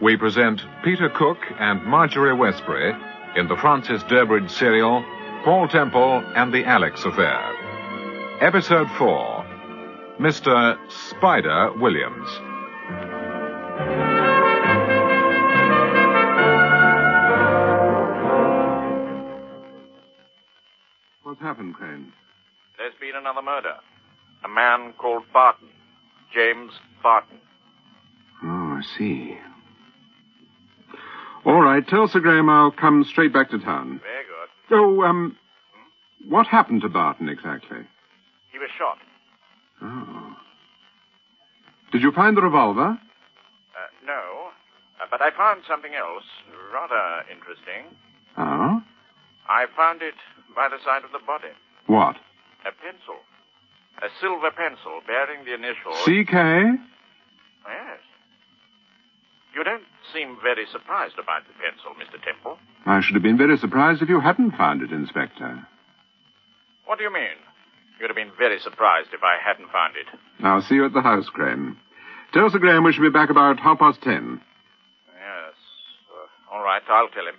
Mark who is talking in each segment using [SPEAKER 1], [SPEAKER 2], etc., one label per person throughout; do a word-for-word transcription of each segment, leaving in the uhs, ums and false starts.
[SPEAKER 1] we present Peter Cook and Marjorie Westbury in the Francis Durbridge serial, Paul Temple and the Alex Affair. Episode four, Mister Spider Williams.
[SPEAKER 2] What's happened, Crane?
[SPEAKER 3] There's been another murder. A man called Barton. James Barton.
[SPEAKER 2] Oh, I see. All right, tell Sir Graham I'll come straight back to town.
[SPEAKER 3] Very good.
[SPEAKER 2] Oh, um, hmm? What happened to Barton exactly?
[SPEAKER 3] He was shot.
[SPEAKER 2] Oh. Did you find the revolver?
[SPEAKER 3] Uh, no, uh, but I found something else rather interesting.
[SPEAKER 2] Oh?
[SPEAKER 3] I found it by the side of the body.
[SPEAKER 2] What?
[SPEAKER 3] A pencil. A silver pencil bearing the initials...
[SPEAKER 2] C K?
[SPEAKER 3] Yes. You don't seem very surprised about the pencil, Mister Temple.
[SPEAKER 2] I should have been very surprised if you hadn't found it, Inspector.
[SPEAKER 3] What do you mean? You'd have been very surprised if I hadn't found it.
[SPEAKER 2] I'll see you at the house, Graham. Tell Sir Graham we shall be back about half past ten.
[SPEAKER 3] Yes. Uh, all right, I'll tell him.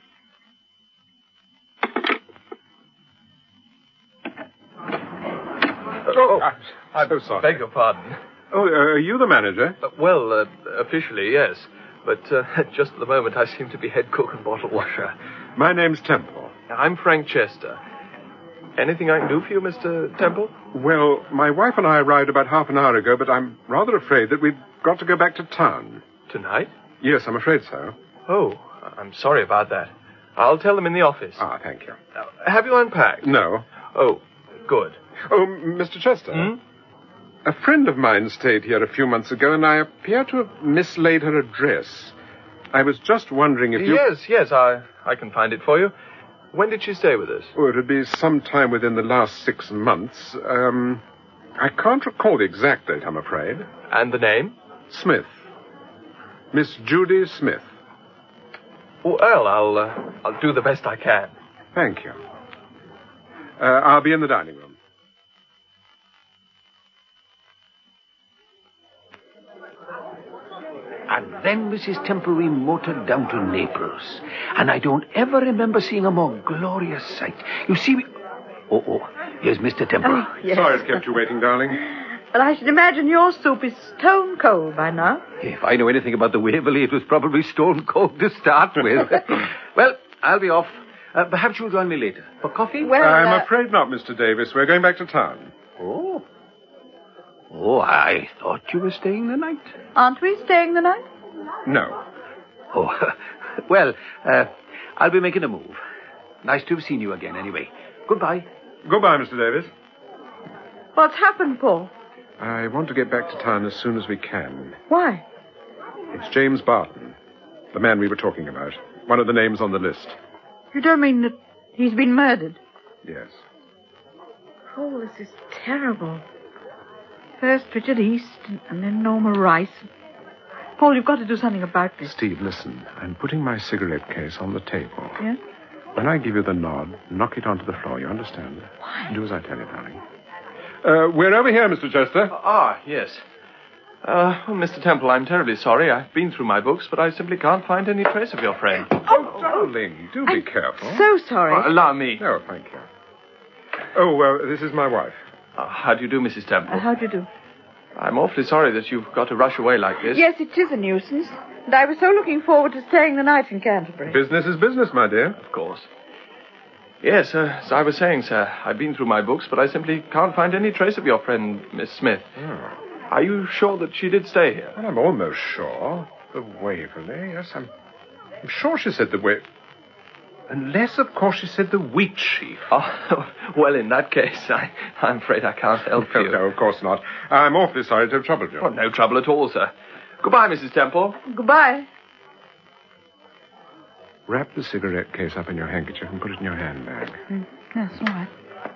[SPEAKER 4] Oh, I'm, I'm so sorry. Beg your pardon.
[SPEAKER 2] Oh, uh, are you the manager?
[SPEAKER 4] Uh, well, uh, officially, yes. But uh, just at the moment, I seem to be head cook and bottle washer.
[SPEAKER 2] My name's Temple.
[SPEAKER 4] I'm Frank Chester. Anything I can do for you, Mister Temple?
[SPEAKER 2] Well, my wife and I arrived about half an hour ago, but I'm rather afraid that we've got to go back to town.
[SPEAKER 4] Tonight?
[SPEAKER 2] Yes, I'm afraid so.
[SPEAKER 4] Oh, I'm sorry about that. I'll tell them in the office.
[SPEAKER 2] Ah, thank you.
[SPEAKER 4] Now, have you unpacked?
[SPEAKER 2] No.
[SPEAKER 4] Oh, good.
[SPEAKER 2] Oh, Mister Chester.
[SPEAKER 4] Hmm?
[SPEAKER 2] A friend of mine stayed here a few months ago, and I appear to have mislaid her address. I was just wondering if you...
[SPEAKER 4] Yes, yes, I, I can find it for you. When did she stay with us?
[SPEAKER 2] Oh, it would be sometime within the last six months. Um, I can't recall the exact date, I'm afraid.
[SPEAKER 4] And the name?
[SPEAKER 2] Smith. Miss Judy Smith.
[SPEAKER 4] Well, I'll, uh, I'll do the best I can.
[SPEAKER 2] Thank you. Uh, I'll be in the dining room.
[SPEAKER 5] And then Missus Temple, we motored down to Naples. And I don't ever remember seeing a more glorious sight. You see, we... Oh, oh, here's Mister Temple.
[SPEAKER 6] Oh, yes.
[SPEAKER 2] Sorry to kept you waiting, darling.
[SPEAKER 6] But I should imagine your soup is stone cold by now.
[SPEAKER 5] If I know anything about the Waverley, it was probably stone cold to start with. Well, I'll be off. Uh, perhaps you'll join me later. For coffee?
[SPEAKER 6] Well,
[SPEAKER 2] I'm
[SPEAKER 6] uh...
[SPEAKER 2] afraid not, Mister Davis. We're going back to town.
[SPEAKER 5] Oh. Oh, I thought you were staying the night.
[SPEAKER 6] Aren't we staying the night?
[SPEAKER 2] No.
[SPEAKER 5] Oh, well, uh, I'll be making a move. Nice to have seen you again, anyway. Goodbye.
[SPEAKER 2] Goodbye, Mister Davis.
[SPEAKER 6] What's happened, Paul?
[SPEAKER 2] I want to get back to town as soon as we can.
[SPEAKER 6] Why?
[SPEAKER 2] It's James Barton, the man we were talking about. One of the names on the list.
[SPEAKER 6] You don't mean that he's been murdered?
[SPEAKER 2] Yes.
[SPEAKER 6] Oh, this is terrible. First Richard East, and then Norma Rice. Paul, you've got to do something about this.
[SPEAKER 2] Steve, listen. I'm putting my cigarette case on the table.
[SPEAKER 6] Yeah?
[SPEAKER 2] When I give you the nod, knock it onto the floor, you understand?
[SPEAKER 6] Why?
[SPEAKER 2] Do as I tell you, darling. Uh, we're over here, Mister Chester.
[SPEAKER 4] Ah, yes. Uh, well, Mister Temple, I'm terribly sorry. I've been through my books, but I simply can't find any trace of your friend.
[SPEAKER 2] Oh, darling, do be
[SPEAKER 6] I'm
[SPEAKER 2] careful.
[SPEAKER 6] So sorry.
[SPEAKER 4] Uh, allow me.
[SPEAKER 2] Oh, thank you. Oh, uh, this is my wife.
[SPEAKER 4] Uh, how do you do, Missus Temple?
[SPEAKER 6] Uh, how do you do?
[SPEAKER 4] I'm awfully sorry that you've got to rush away like this.
[SPEAKER 6] Yes, it is a nuisance. And I was so looking forward to staying the night in Canterbury.
[SPEAKER 2] Business is business, my dear.
[SPEAKER 4] Of course. Yes, uh, as I was saying, sir, I've been through my books, but I simply can't find any trace of your friend, Miss Smith.
[SPEAKER 2] Oh.
[SPEAKER 4] Are you sure that she did stay here?
[SPEAKER 2] Well, I'm almost sure. The Waverley, yes, I'm, I'm sure she said the Waverley. Unless, of course, she said the Wheat Sheaf.
[SPEAKER 4] Oh, well, in that case, I, I'm afraid I can't help
[SPEAKER 2] no,
[SPEAKER 4] you.
[SPEAKER 2] No, of course not. I'm awfully sorry to have troubled you.
[SPEAKER 4] Oh, no trouble at all, sir. Goodbye, Missus Temple.
[SPEAKER 6] Goodbye.
[SPEAKER 2] Wrap the cigarette case up in your handkerchief and put it in your handbag.
[SPEAKER 6] Mm, yes, all right.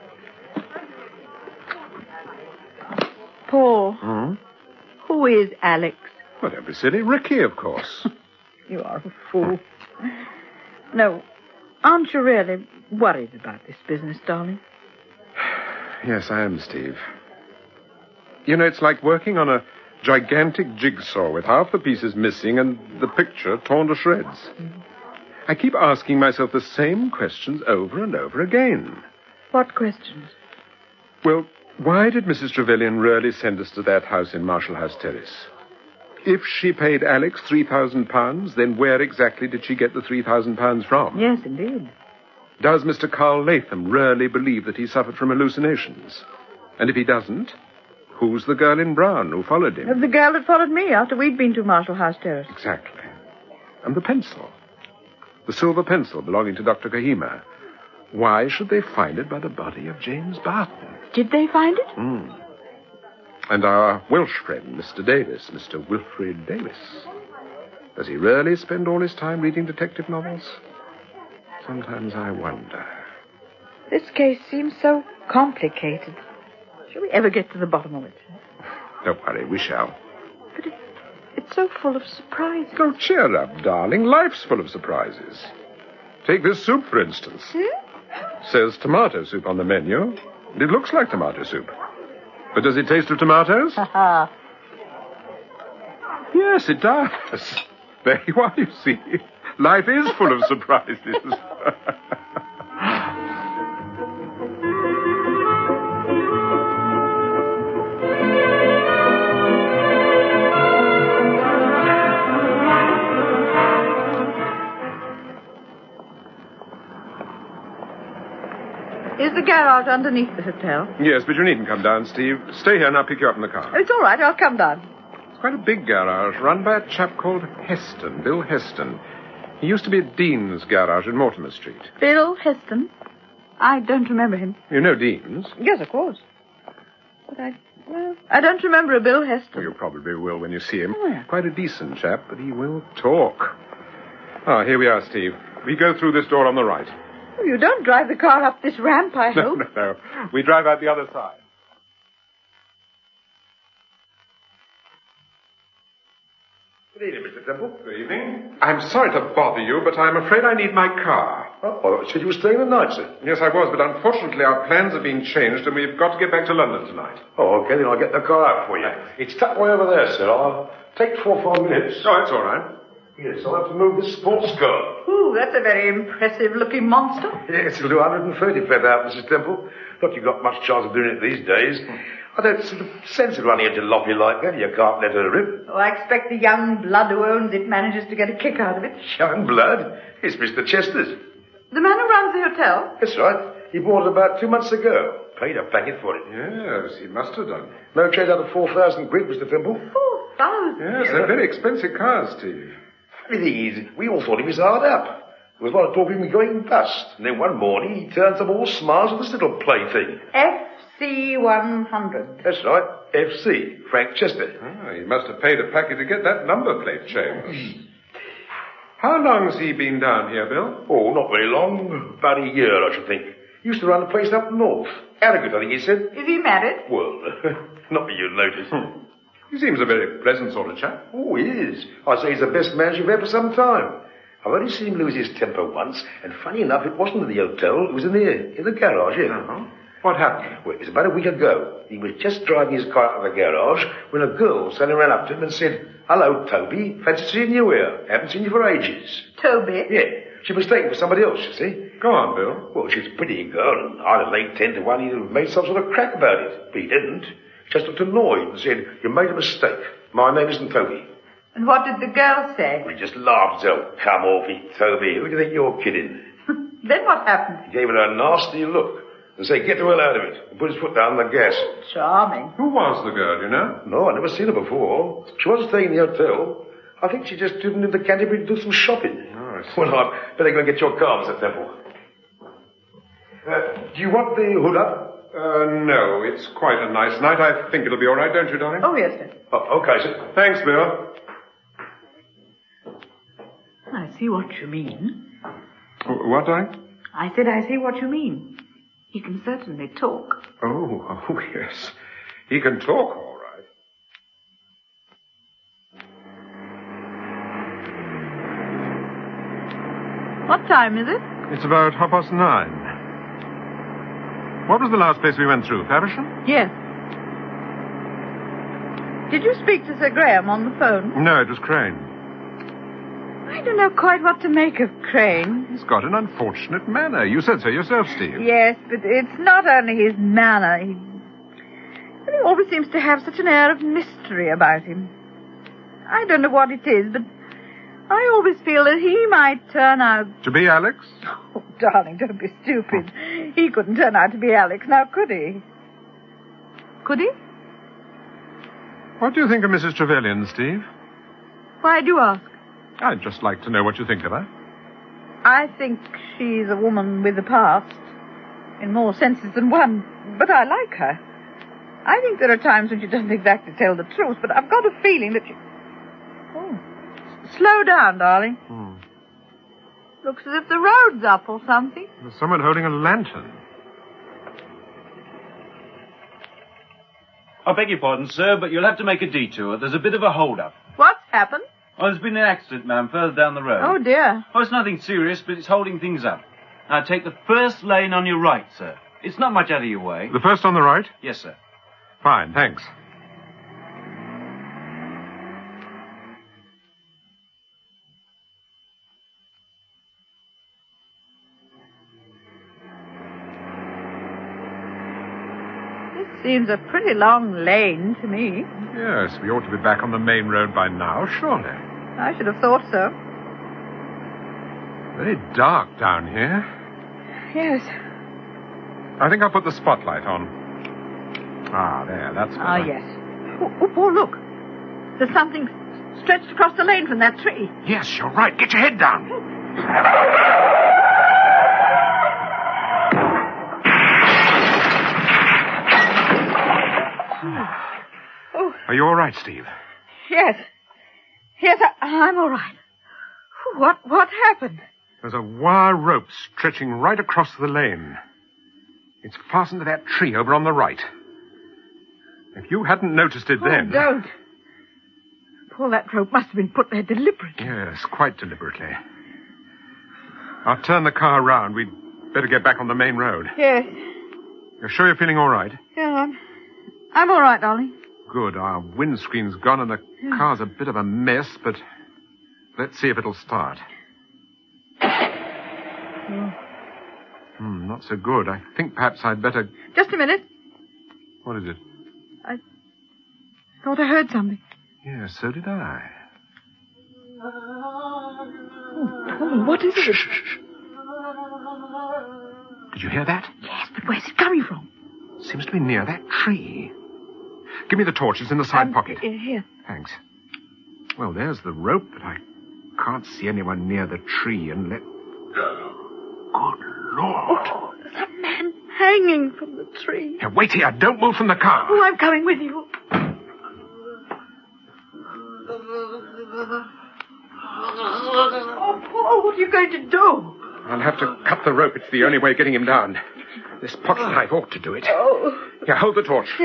[SPEAKER 6] Paul.
[SPEAKER 2] Hmm?
[SPEAKER 6] Who is Alex?
[SPEAKER 2] Well, don't be silly. Ricky, of course.
[SPEAKER 6] You are a fool. No, aren't you really worried about this business, darling?
[SPEAKER 2] Yes, I am, Steve. You know, it's like working on a gigantic jigsaw with half the pieces missing and the picture torn to shreds. Mm-hmm. I keep asking myself the same questions over and over again.
[SPEAKER 6] What questions?
[SPEAKER 2] Well, why did Missus Trevelyan really send us to that house in Marshall House Terrace? If she paid Alex three thousand pounds, then where exactly did she get the three thousand pounds from?
[SPEAKER 6] Yes, indeed.
[SPEAKER 2] Does Mister Carl Latham really believe that he suffered from hallucinations? And if he doesn't, who's the girl in brown who followed him?
[SPEAKER 6] The girl that followed me after we'd been to Marshall House Terrace.
[SPEAKER 2] Exactly. And the pencil. The silver pencil belonging to Doctor Kahima. Why should they find it by the body of James Barton?
[SPEAKER 6] Did they find it?
[SPEAKER 2] Hmm. And our Welsh friend, Mister Davis, Mister Wilfrid Davis. Does he really spend all his time reading detective novels? Sometimes I wonder.
[SPEAKER 6] This case seems so complicated. Shall we ever get to the bottom of it?
[SPEAKER 2] Don't worry, we shall.
[SPEAKER 6] But it, it's so full of surprises.
[SPEAKER 2] Oh, cheer up, darling. Life's full of surprises. Take this soup, for instance.
[SPEAKER 6] Hmm?
[SPEAKER 2] Says tomato soup on the menu. And it looks like tomato soup. But does it taste of tomatoes?
[SPEAKER 6] Ha ha.
[SPEAKER 2] Yes, it does. There you are, you see. Life is full of surprises.
[SPEAKER 6] Is the garage underneath the hotel?
[SPEAKER 2] Yes, but you needn't come down, Steve. Stay here and I'll pick you up in the car.
[SPEAKER 6] It's all right. I'll come down.
[SPEAKER 2] It's quite a big garage, run by a chap called Heston, Bill Heston. He used to be at Dean's garage in Mortimer Street.
[SPEAKER 6] Bill Heston? I don't remember him.
[SPEAKER 2] You know Dean's?
[SPEAKER 6] Yes, of course. But I, well, I don't remember a Bill Heston.
[SPEAKER 2] Well, you probably will when you see him.
[SPEAKER 6] Oh, yeah.
[SPEAKER 2] Quite a decent chap, but he will talk. Ah, here we are, Steve. We go through this door on the right.
[SPEAKER 6] Oh, you don't drive the car up this ramp, I
[SPEAKER 2] No,
[SPEAKER 6] hope.
[SPEAKER 2] no, no. We drive out the other side.
[SPEAKER 7] Good evening, Mister Temple.
[SPEAKER 2] Good evening. I'm sorry to bother you, but I'm afraid I need my car.
[SPEAKER 7] Oh, I said you were staying the night, sir.
[SPEAKER 2] Yes, I was, but unfortunately our plans have been changed and we've got to get back to London tonight.
[SPEAKER 7] Oh, okay, then I'll get the car out for you. It's tucked way over there, sir. I'll take four or five minutes.
[SPEAKER 2] Oh, that's all right.
[SPEAKER 7] Yes, I'll have to move this sports car.
[SPEAKER 6] Ooh, that's a very impressive-looking monster.
[SPEAKER 7] Yes, it'll do one hundred thirty flat out, Missus Temple. Not you've got much chance of doing it these days. I don't sort of sense it running into Loppy like that. You can't let her rip.
[SPEAKER 6] Oh, I expect the young blood who owns it manages to get a kick out of it.
[SPEAKER 7] Young blood? It's Mister Chester's.
[SPEAKER 6] The man who runs the hotel?
[SPEAKER 7] That's right. He bought it about two months ago. Paid a packet for it.
[SPEAKER 2] Yes, he must have done.
[SPEAKER 7] No trade out of four thousand quid, Mister Temple.
[SPEAKER 6] Four thousand?
[SPEAKER 2] Yes, they're very expensive cars, Steve.
[SPEAKER 7] The thing is, we all thought he was hard up. There was a lot of talk of him going bust. And then one morning he turns up all smiles with this little plaything.
[SPEAKER 6] F C one hundred.
[SPEAKER 7] That's right. F C, Frank Chester.
[SPEAKER 2] Ah, he must have paid a packet to get that number plate changed. How long's he been down here, Bill?
[SPEAKER 7] Oh, not very long. About a year, I should think. He used to run a place up north. Arrogant, I think he said.
[SPEAKER 6] Is he married?
[SPEAKER 7] Well, not that you'd notice.
[SPEAKER 2] Hmm. He seems a very pleasant sort of chap.
[SPEAKER 7] Oh, he is. I'd say he's the best man you've had for some time. I've only seen him lose his temper once, and funny enough, it wasn't in the hotel. It was in the, in the garage, yeah.
[SPEAKER 2] Uh-huh. What happened?
[SPEAKER 7] Well, it was about a week ago. He was just driving his car out of the garage when a girl suddenly ran up to him and said, "Hello, Toby. Fancy seeing you here. Haven't seen you for ages."
[SPEAKER 6] Toby?
[SPEAKER 7] Yeah. She was taken for somebody else, you see.
[SPEAKER 2] Go on, Bill.
[SPEAKER 7] Well, she's a pretty girl, and I'd have laid ten to one he'd have made some sort of crack about it. But he didn't. He just looked annoyed and said, "You made a mistake. My name isn't Toby."
[SPEAKER 6] And what did the girl say?
[SPEAKER 7] He just laughed, so, "Come off it, Toby. Who do you think you're kidding?"
[SPEAKER 6] Then what happened?
[SPEAKER 7] He gave her a nasty look and said, "Get the hell out of it," and put his foot down on the gas.
[SPEAKER 6] Charming.
[SPEAKER 2] Who was the girl, you know?
[SPEAKER 7] No, I've never seen her before. She wasn't staying in the hotel. I think she just driven into Canterbury to do some shopping.
[SPEAKER 2] Oh, I see.
[SPEAKER 7] Well, I'd better go and get your car, Mister Temple. Uh, do you want the hood up?
[SPEAKER 2] Uh, no, it's quite a nice night. I think it'll be all right, don't you, darling?
[SPEAKER 6] Oh, yes, sir.
[SPEAKER 7] Oh, okay, sir.
[SPEAKER 2] Thanks, Bill.
[SPEAKER 6] I see what you mean.
[SPEAKER 2] W- What, darling?
[SPEAKER 6] I said I see what you mean. He can certainly talk.
[SPEAKER 2] Oh, oh, yes. He can talk, all right.
[SPEAKER 6] What time is it?
[SPEAKER 2] It's about half past nine. What was the last place we went through? Faversham?
[SPEAKER 6] Yes. Did you speak to Sir Graham on the phone?
[SPEAKER 2] No, it was Crane.
[SPEAKER 6] I don't know quite what to make of Crane.
[SPEAKER 2] He's got an unfortunate manner. You said so yourself, Steve.
[SPEAKER 6] Yes, but it's not only his manner. He, he always seems to have such an air of mystery about him. I don't know what it is, but I always feel that he might turn out...
[SPEAKER 2] To be Alex?
[SPEAKER 6] Oh, darling, don't be stupid. He couldn't turn out to be Alex, now could he? Could he?
[SPEAKER 2] What do you think of Missus Trevelyan, Steve?
[SPEAKER 6] Why do you ask?
[SPEAKER 2] I'd just like to know what you think of her.
[SPEAKER 6] I think she's a woman with a past, in more senses than one, but I like her. I think there are times when she doesn't exactly tell the truth, but I've got a feeling that she... Oh, slow down, darling.
[SPEAKER 2] Hmm.
[SPEAKER 6] Looks as if the road's up or something.
[SPEAKER 2] There's someone holding a lantern.
[SPEAKER 8] I beg your pardon, sir, but you'll have to make a detour. There's a bit of a hold-up.
[SPEAKER 6] What's happened?
[SPEAKER 8] Oh, there's been an accident, ma'am, further down the road.
[SPEAKER 6] Oh, dear.
[SPEAKER 8] Oh, it's nothing serious, but it's holding things up. Now, take the first lane on your right, sir. It's not much out of your way.
[SPEAKER 2] The first on the right?
[SPEAKER 8] Yes, sir.
[SPEAKER 2] Fine, thanks.
[SPEAKER 6] Seems a pretty long lane to me.
[SPEAKER 2] Yes, we ought to be back on the main road by now, surely.
[SPEAKER 6] I should have thought so.
[SPEAKER 2] Very dark down here.
[SPEAKER 6] Yes.
[SPEAKER 2] I think I'll put the spotlight on. Ah, there, that's better.
[SPEAKER 6] Ah, yes. Oh, oh, Paul, look. There's something stretched across the lane from that tree.
[SPEAKER 2] Yes, you're right. Get your head down.
[SPEAKER 6] Oh.
[SPEAKER 2] Are you all right, Steve?
[SPEAKER 6] Yes. Yes, I, I'm all right. What, what happened?
[SPEAKER 2] There's a wire rope stretching right across the lane. It's fastened to that tree over on the right. If you hadn't noticed it
[SPEAKER 6] oh,
[SPEAKER 2] then...
[SPEAKER 6] don't. Paul, that rope must have been put there deliberately.
[SPEAKER 2] Yes, quite deliberately. I'll turn the car around. We'd better get back on the main road.
[SPEAKER 6] Yes.
[SPEAKER 2] You're sure you're feeling all right?
[SPEAKER 6] Yeah, I'm, I'm all right, darling.
[SPEAKER 2] Good. Our windscreen's gone and the
[SPEAKER 6] yeah.
[SPEAKER 2] car's a bit of a mess, but let's see if it'll start.
[SPEAKER 6] Oh.
[SPEAKER 2] Hmm, not so good. I think perhaps I'd better...
[SPEAKER 6] Just a minute.
[SPEAKER 2] What is it?
[SPEAKER 6] I thought I heard something.
[SPEAKER 2] Yes, so did I.
[SPEAKER 6] Oh, Paul, what is it?
[SPEAKER 2] Shh, shh, shh. Did you hear that?
[SPEAKER 6] Yes, but where's it coming from?
[SPEAKER 2] Seems to be near that tree. Give me the torch. It's in the side
[SPEAKER 6] um,
[SPEAKER 2] pocket.
[SPEAKER 6] Here.
[SPEAKER 2] Thanks. Well, there's the rope, but I can't see anyone near the tree and let... Good Lord.
[SPEAKER 6] Oh, there's a man hanging from the tree.
[SPEAKER 2] Here, wait here. Don't move from the car.
[SPEAKER 6] Oh, I'm coming with you. Oh, Paul, what are you going to do?
[SPEAKER 2] I'll have to cut the rope. It's the only way of getting him down. This pocket knife ought to do it.
[SPEAKER 6] Oh.
[SPEAKER 2] Here, hold the torch.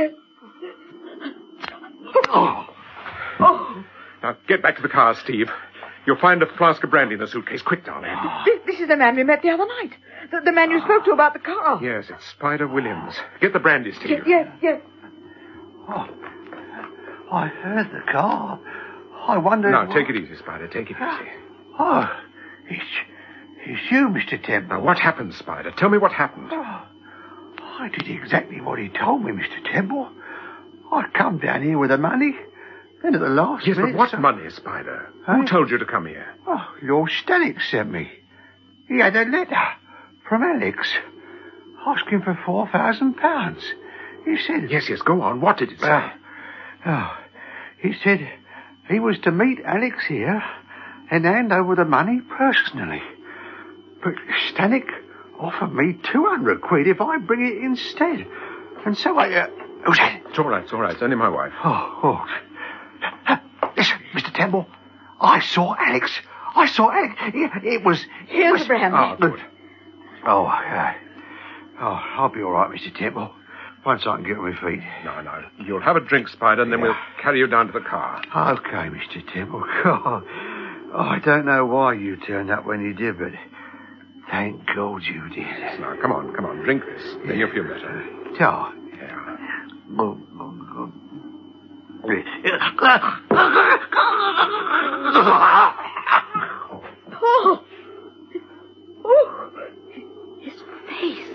[SPEAKER 6] Oh. Oh.
[SPEAKER 2] Now, get back to the car, Steve. You'll find a flask of brandy in the suitcase. Quick, darling.
[SPEAKER 6] This, this is the man we met the other night. The, the man you spoke to about the car.
[SPEAKER 2] Yes, it's Spider Williams. Get the brandy, Steve.
[SPEAKER 6] Yes, yes.
[SPEAKER 9] Oh, I heard the car. I wonder...
[SPEAKER 2] Now,
[SPEAKER 9] what...
[SPEAKER 2] take it easy, Spider. Take it easy.
[SPEAKER 9] Oh, it's, it's you, Mister Temple.
[SPEAKER 2] Now, what happened, Spider? Tell me what happened.
[SPEAKER 9] Oh, I did exactly what he told me, Mister Temple. I'd come down here with the money. Then at the last
[SPEAKER 2] Yes,
[SPEAKER 9] minute...
[SPEAKER 2] but what
[SPEAKER 9] so...
[SPEAKER 2] money, Spider?
[SPEAKER 9] Huh?
[SPEAKER 2] Who told you to come here?
[SPEAKER 9] Oh, Lord Stannick sent me. He had a letter from Alex asking for four thousand pounds. He said...
[SPEAKER 2] Yes, yes, go on. What did it say?
[SPEAKER 9] Uh, oh, he said he was to meet Alex here and hand over the money personally. But Stannick offered me two hundred quid if I bring it instead. And so I... Uh, who's that?
[SPEAKER 2] It's all right, it's all right. It's only my wife.
[SPEAKER 9] Oh, oh. Listen, Mister Temple, I saw Alex. I saw Alex. It, it was... It
[SPEAKER 6] Here's
[SPEAKER 9] was,
[SPEAKER 6] the brandy.
[SPEAKER 2] Oh, good.
[SPEAKER 9] Oh, uh, oh, I'll be all right, Mister Temple, once I can get on my feet.
[SPEAKER 2] No, no. You'll have a drink, Spider, and then
[SPEAKER 9] Yeah.
[SPEAKER 2] we'll carry you down to the car.
[SPEAKER 9] Okay, Mister Temple. Oh, I don't know why you turned up when you did, but thank God you did.
[SPEAKER 2] Now, come on, come on. Drink this. Then you'll feel better.
[SPEAKER 9] Oh,
[SPEAKER 2] Yeah.
[SPEAKER 9] oh, oh, oh.
[SPEAKER 6] Paul! Oh, his face.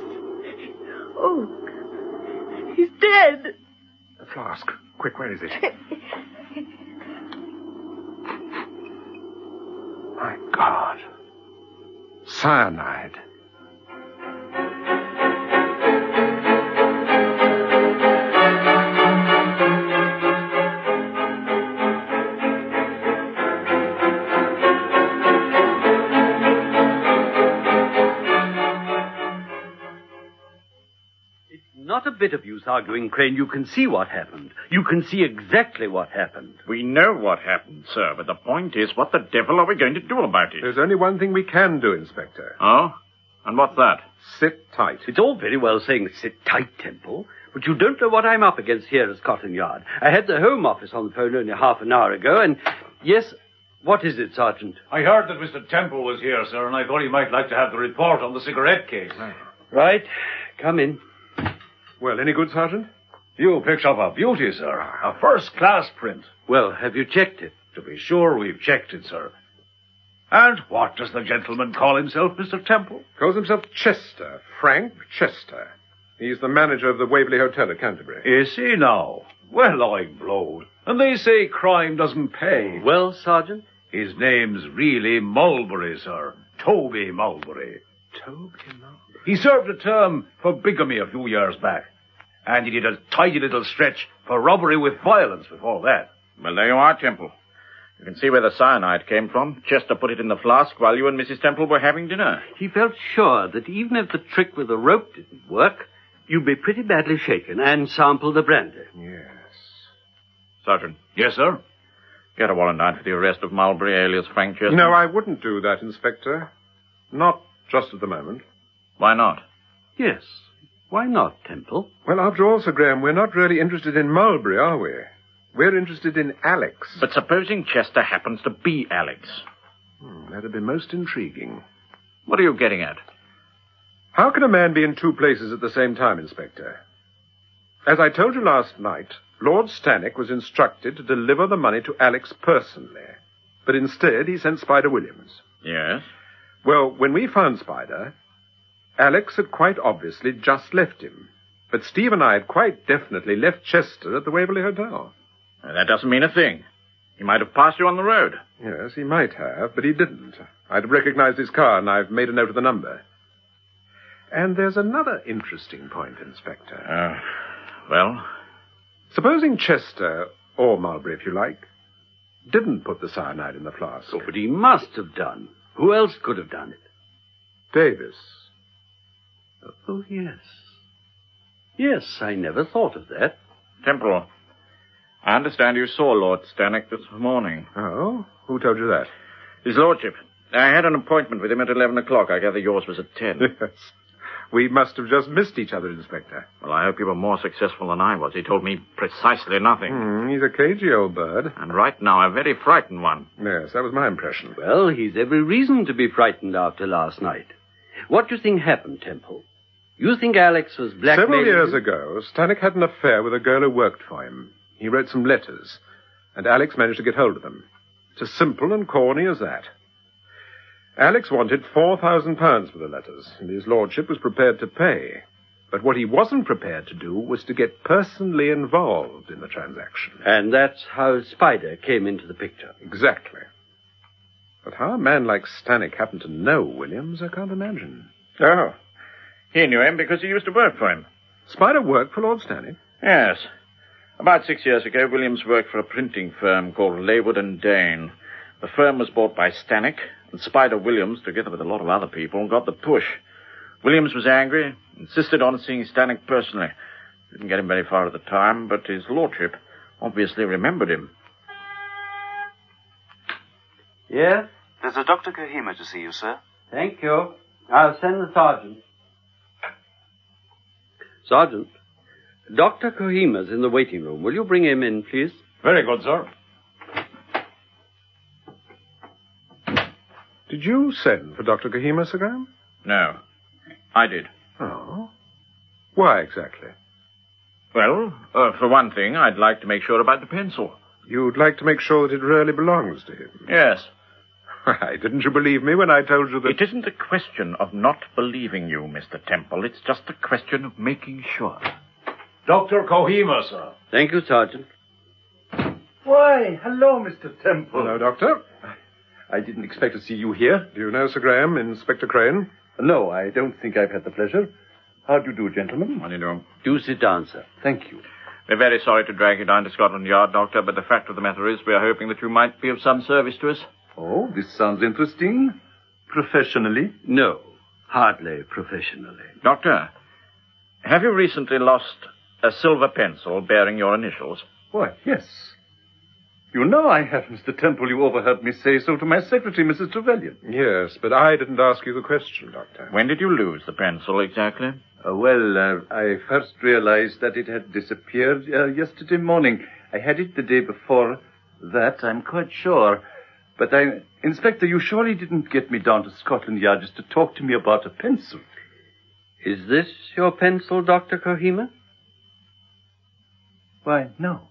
[SPEAKER 6] Oh, he's dead.
[SPEAKER 2] The flask. Quick, where is it? My God. Cyanide.
[SPEAKER 10] Not a bit of use arguing, Crane. You can see what happened. You can see exactly what happened.
[SPEAKER 3] We know what happened, sir, but the point is, what the devil are we going to do about it?
[SPEAKER 2] There's only one thing we can do, Inspector.
[SPEAKER 3] Oh? And what's that?
[SPEAKER 2] Sit tight.
[SPEAKER 10] It's all very well saying sit tight, Temple, but you don't know what I'm up against here at Scotland Yard. I had the Home Office on the phone only half an hour ago, and yes, what is it, Sergeant?
[SPEAKER 8] I heard that Mister Temple was here, sir, and I thought he might like to have the report on the cigarette case.
[SPEAKER 10] Right. Come in.
[SPEAKER 2] Well, any good, Sergeant?
[SPEAKER 8] You picked up a beauty, sir. A first-class print.
[SPEAKER 10] Well, have you checked it?
[SPEAKER 8] To be sure, we've checked it, sir. And what does the gentleman call himself, Mister Temple?
[SPEAKER 2] Calls himself Chester. Frank Chester. He's the manager of the Waverley Hotel at Canterbury.
[SPEAKER 8] Is he now? Well, I'm blowed. And they say crime doesn't pay.
[SPEAKER 10] Well, Sergeant?
[SPEAKER 8] His name's really Mulberry, sir. Toby Mulberry.
[SPEAKER 2] Toby Mulberry?
[SPEAKER 8] He served a term for bigamy a few years back. And he did a tidy little stretch for robbery with violence before that.
[SPEAKER 3] Well, there you are, Temple. You can see where the cyanide came from. Chester put it in the flask while you and Missus Temple were having dinner.
[SPEAKER 10] He felt sure that even if the trick with the rope didn't work, you'd be pretty badly shaken and sample the brandy.
[SPEAKER 2] Yes.
[SPEAKER 3] Sergeant.
[SPEAKER 8] Yes, sir?
[SPEAKER 3] Get a warrant out for the arrest of Mulberry, alias Frank Chester.
[SPEAKER 2] No, I wouldn't do that, Inspector. Not just at the moment.
[SPEAKER 3] Why not?
[SPEAKER 10] Yes. Why not, Temple?
[SPEAKER 2] Well, after all, Sir Graham, we're not really interested in Mulberry, are we? We're interested in Alex.
[SPEAKER 3] But supposing Chester happens to be Alex?
[SPEAKER 2] Hmm, that'd be most intriguing.
[SPEAKER 3] What are you getting at?
[SPEAKER 2] How can a man be in two places at the same time, Inspector? As I told you last night, Lord Stannick was instructed to deliver the money to Alex personally. But instead, he sent Spider Williams.
[SPEAKER 3] Yes?
[SPEAKER 2] Well, when we found Spider, Alex had quite obviously just left him. But Steve and I had quite definitely left Chester at the Waverley Hotel.
[SPEAKER 3] Well, that doesn't mean a thing. He might have passed you on the road.
[SPEAKER 2] Yes, he might have, but he didn't. I'd recognized his car, and I've made a note of the number. And there's another interesting point, Inspector.
[SPEAKER 3] Uh, well?
[SPEAKER 2] Supposing Chester, or Mulberry if you like, didn't put the cyanide in the flask.
[SPEAKER 10] Oh, but he must have done. Who else could have done it?
[SPEAKER 2] Davis.
[SPEAKER 10] Oh, yes. Yes, I never thought of that.
[SPEAKER 3] Temple, I understand you saw Lord Stannick this morning.
[SPEAKER 2] Oh? Who told you that?
[SPEAKER 3] His lordship. I had an appointment with him at eleven o'clock. I gather yours was at ten.
[SPEAKER 2] Yes. We must have just missed each other, Inspector.
[SPEAKER 3] Well, I hope you were more successful than I was. He told me precisely nothing.
[SPEAKER 2] Mm, he's a cagey old bird.
[SPEAKER 3] And right now, a very frightened one.
[SPEAKER 2] Yes, that was my impression.
[SPEAKER 10] Well, he's every reason to be frightened after last night. What do you think happened, Temple? You think Alex was blackmailing
[SPEAKER 2] Several years
[SPEAKER 10] him?
[SPEAKER 2] ago, Stannick had an affair with a girl who worked for him. He wrote some letters, and Alex managed to get hold of them. It's as simple and corny as that. Alex wanted four thousand pounds for the letters, and his lordship was prepared to pay. But what he wasn't prepared to do was to get personally involved in the transaction.
[SPEAKER 10] And that's how Spider came into the picture.
[SPEAKER 2] Exactly. But how a man like Stannick happened to know Williams, I can't imagine.
[SPEAKER 3] Oh. He knew him because he used to work for him.
[SPEAKER 2] Spider worked for Lord Stannick?
[SPEAKER 3] Yes. About six years ago, Williams worked for a printing firm called Leywood and Dane. The firm was bought by Stannick, and Spider Williams, together with a lot of other people, got the push. Williams was angry, insisted on seeing Stannick personally. Didn't get him very far at the time, but his lordship obviously remembered him.
[SPEAKER 10] Yes?
[SPEAKER 11] There's a Doctor Kohima to see you, sir.
[SPEAKER 10] Thank you. I'll send the sergeant. Sergeant, Doctor Kohima's in the waiting room. Will you bring him in, please?
[SPEAKER 8] Very good, sir.
[SPEAKER 2] Did you send for Doctor Kohima, Sir Graham?
[SPEAKER 3] No. I did.
[SPEAKER 2] Oh? Why exactly?
[SPEAKER 3] Well, uh, for one thing, I'd like to make sure about the pencil.
[SPEAKER 2] You'd like to make sure that it really belongs to him?
[SPEAKER 3] Yes.
[SPEAKER 2] Why, didn't you believe me when I told you that...
[SPEAKER 3] It isn't a question of not believing you, Mister Temple. It's just a question of making sure.
[SPEAKER 8] Doctor Kohima, sir.
[SPEAKER 10] Thank you, Sergeant.
[SPEAKER 12] Why, hello, Mister Temple.
[SPEAKER 2] Hello, Doctor.
[SPEAKER 12] I didn't expect to see you here.
[SPEAKER 2] Do you know Sir Graham, Inspector Crane?
[SPEAKER 12] No, I don't think I've had the pleasure. How do you do, gentlemen?
[SPEAKER 3] How do you do?
[SPEAKER 10] Do sit down, sir.
[SPEAKER 12] Thank you.
[SPEAKER 3] We're very sorry to drag you down to Scotland Yard, Doctor, but the fact of the matter is we are hoping that you might be of some service to us.
[SPEAKER 12] Oh, this sounds interesting. Professionally?
[SPEAKER 10] No, hardly professionally.
[SPEAKER 3] Doctor, have you recently lost a silver pencil bearing your initials?
[SPEAKER 12] Why, yes. You know I have, Mister Temple. You overheard me say so to my secretary, Missus Trevelyan.
[SPEAKER 2] Yes, but I didn't ask you the question, Doctor.
[SPEAKER 3] When did you lose the pencil exactly?
[SPEAKER 12] Uh, well, uh, I first realized that it had disappeared uh, yesterday morning. I had it the day before that, I'm quite sure. But, I, Inspector, you surely didn't get me down to Scotland Yard just to talk to me about a pencil.
[SPEAKER 10] Is this your pencil, Doctor Kohima?
[SPEAKER 12] Why, no.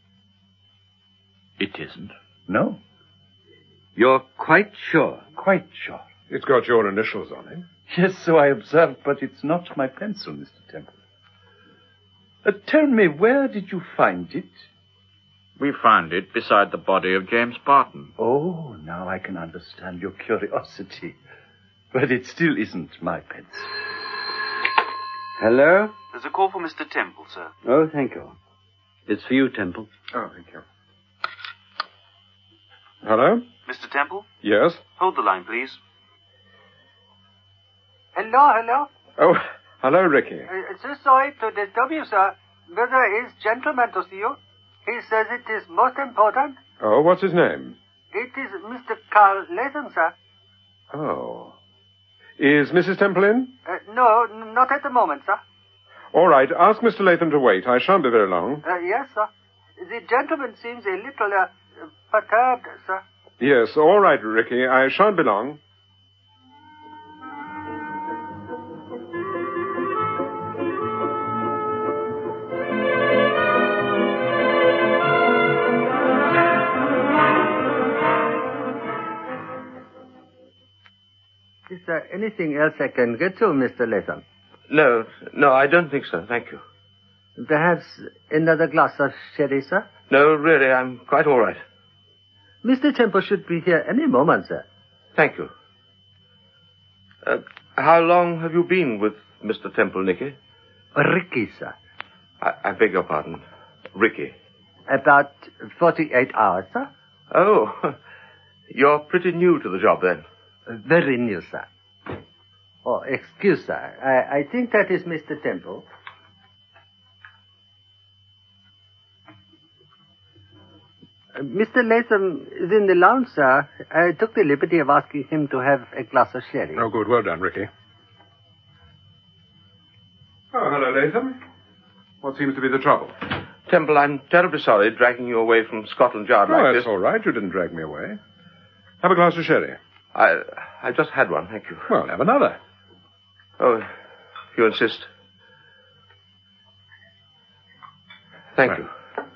[SPEAKER 3] It isn't.
[SPEAKER 12] No.
[SPEAKER 10] You're quite sure?
[SPEAKER 12] Quite sure.
[SPEAKER 2] It's got your initials on it.
[SPEAKER 12] Yes, so I observed, but it's not my pencil, Mister Temple. Uh, tell me, where did you find it?
[SPEAKER 3] We found it beside the body of James Barton.
[SPEAKER 12] Oh, now I can understand your curiosity. But it still isn't my pencil.
[SPEAKER 10] Hello?
[SPEAKER 11] There's a call for Mister Temple, sir.
[SPEAKER 10] Oh, thank you. It's for you, Temple.
[SPEAKER 2] Oh, thank you. Hello?
[SPEAKER 11] Mister Temple?
[SPEAKER 2] Yes?
[SPEAKER 11] Hold the line, please.
[SPEAKER 13] Hello, hello.
[SPEAKER 2] Oh, hello, Ricky.
[SPEAKER 13] Uh, so sorry to disturb you, sir. But there is gentleman to see you. He says it is most important.
[SPEAKER 2] Oh, what's his name?
[SPEAKER 13] It is Mister Carl Latham, sir.
[SPEAKER 2] Oh. Is Missus Temple in?
[SPEAKER 13] Uh, no, n- not at the moment, sir.
[SPEAKER 2] All right, ask Mister Latham to wait. I shan't be very long.
[SPEAKER 13] Uh, yes, sir. The gentleman seems a little uh, perturbed, sir.
[SPEAKER 2] Yes, all right, Ricky. I shan't be long.
[SPEAKER 13] Is there anything else I can get you, Mister Latham?
[SPEAKER 14] No, no, I don't think so. Thank you.
[SPEAKER 13] Perhaps another glass of sherry, sir?
[SPEAKER 14] No, really, I'm quite all right.
[SPEAKER 13] Mister Temple should be here any moment, sir.
[SPEAKER 14] Thank you. Uh, how long have you been with Mister Temple, Nicky?
[SPEAKER 13] Ricky, sir.
[SPEAKER 14] I, I beg your pardon. Ricky.
[SPEAKER 13] About forty-eight hours, sir.
[SPEAKER 14] Oh, you're pretty new to the job, then.
[SPEAKER 13] Very new, sir. Oh, excuse, sir. I, I think that is Mister Temple. Uh, Mister Latham is in the lounge, sir. I took the liberty of asking him to have a glass of sherry.
[SPEAKER 2] Oh, good. Well done, Ricky. Oh, hello, Latham. What seems to be the trouble?
[SPEAKER 14] Temple, I'm terribly sorry dragging you away from Scotland Yard
[SPEAKER 2] oh,
[SPEAKER 14] like
[SPEAKER 2] that's
[SPEAKER 14] this.
[SPEAKER 2] all right. You didn't drag me away. Have a glass of sherry.
[SPEAKER 14] I I just had one, thank you.
[SPEAKER 2] Well, have another.
[SPEAKER 14] Oh, if you insist. Thank
[SPEAKER 2] Right.
[SPEAKER 14] you.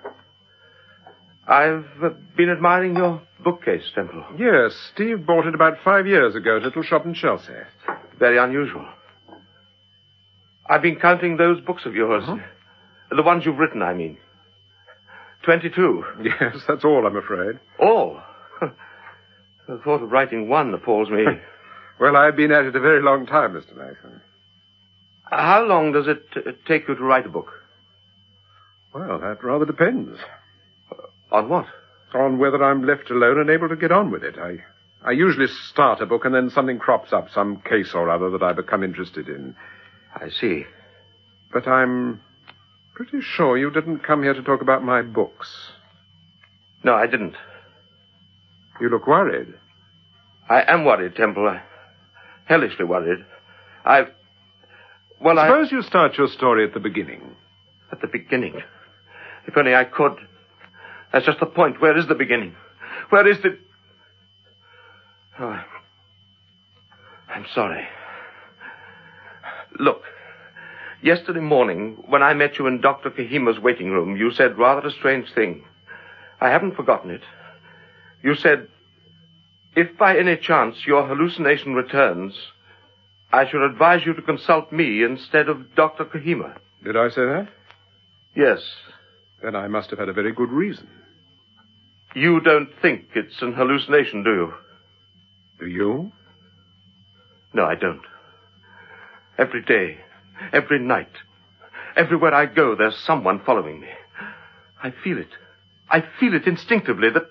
[SPEAKER 14] I've uh, been admiring your bookcase, Temple.
[SPEAKER 2] Yes, Steve bought it about five years ago at a little shop in Chelsea.
[SPEAKER 14] Very unusual. I've been counting those books of yours.
[SPEAKER 2] Uh-huh.
[SPEAKER 14] The ones you've written, I mean. Twenty-two.
[SPEAKER 2] Yes, that's all, I'm afraid.
[SPEAKER 14] All? The thought of writing one appalls me.
[SPEAKER 2] Well, I've been at it a very long time, Mister Latham.
[SPEAKER 14] How long does it uh, take you to write a book?
[SPEAKER 2] Well, that rather depends.
[SPEAKER 14] On what?
[SPEAKER 2] On whether I'm left alone and able to get on with it. I, I usually start a book and then something crops up, some case or other that I become interested in.
[SPEAKER 14] I see.
[SPEAKER 2] But I'm pretty sure you didn't come here to talk about my books.
[SPEAKER 14] No, I didn't.
[SPEAKER 2] You look worried.
[SPEAKER 14] I am worried, Temple. I, hellishly worried. I've... Well,
[SPEAKER 2] Suppose
[SPEAKER 14] I...
[SPEAKER 2] you start your story at the beginning.
[SPEAKER 14] At the beginning? If only I could. That's just the point. Where is the beginning? Where is the... Oh, I'm sorry. Look, Yesterday morning, when I met you in Doctor Kahima's waiting room, you said rather a strange thing. I haven't forgotten it. You said, if by any chance your hallucination returns, I should advise you to consult me instead of Doctor Kahima.
[SPEAKER 2] Did I say that?
[SPEAKER 14] Yes.
[SPEAKER 2] Then I must have had a very good reason.
[SPEAKER 14] You don't think it's an hallucination, do you?
[SPEAKER 2] Do you?
[SPEAKER 14] No, I don't. Every day, every night, everywhere I go, there's someone following me. I feel it. I feel it instinctively that...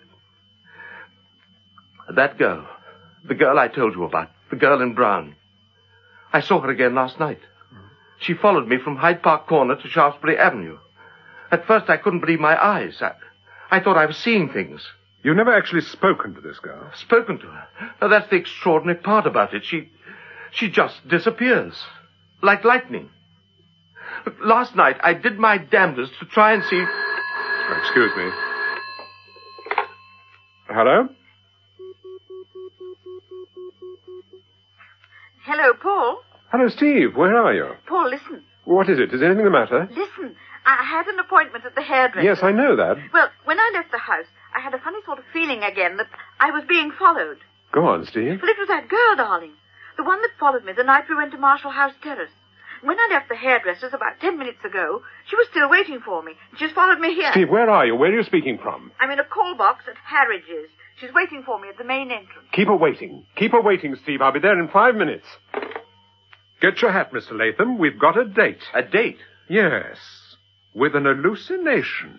[SPEAKER 14] That girl, the girl I told you about, the girl in brown. I saw her again last night. She followed me from Hyde Park Corner to Shaftesbury Avenue. At first I couldn't believe my eyes. I, I thought I was seeing things.
[SPEAKER 2] You've never actually spoken to this girl?
[SPEAKER 14] Spoken to her? Now, that's the extraordinary part about it. She, she just disappears. Like lightning. Last night I did my damnedest to try and see...
[SPEAKER 2] Excuse me. Hello?
[SPEAKER 6] Hello, Paul.
[SPEAKER 2] Hello, Steve. Where are you?
[SPEAKER 6] Paul, listen.
[SPEAKER 2] What is it? Is anything the matter?
[SPEAKER 6] Listen. I had an appointment at the hairdresser.
[SPEAKER 2] Yes, I know that.
[SPEAKER 6] Well, when I left the house, I had a funny sort of feeling again that I was being followed.
[SPEAKER 2] Go on, Steve.
[SPEAKER 6] Well, it was that girl, darling. The one that followed me the night we went to Marshall House Terrace. When I left the hairdresser's about ten minutes ago, she was still waiting for me. She's followed me here.
[SPEAKER 2] Steve, where are you? Where are you speaking from?
[SPEAKER 6] I'm in a call box at Harridge's. She's waiting for me at the main entrance.
[SPEAKER 2] Keep her waiting. Keep her waiting, Steve. I'll be there in five minutes. Get your hat, Mister Latham. We've got a date.
[SPEAKER 14] A date?
[SPEAKER 2] Yes. With an hallucination.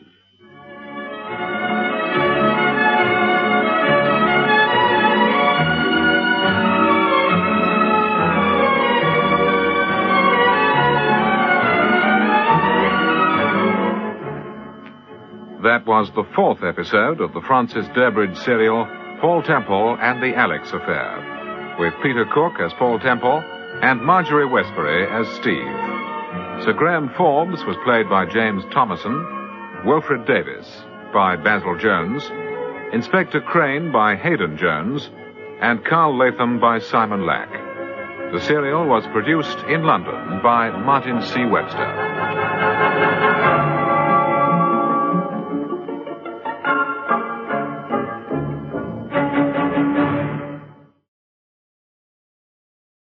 [SPEAKER 1] That was the fourth episode of the Francis Durbridge serial, Paul Temple and the Alex Affair, with Peter Cook as Paul Temple and Marjorie Westbury as Steve. Sir Graham Forbes was played by James Thomason, Wilfred Davis by Basil Jones, Inspector Crane by Hayden Jones, and Carl Latham by Simon Lack. The serial was produced in London by Martin C. Webster.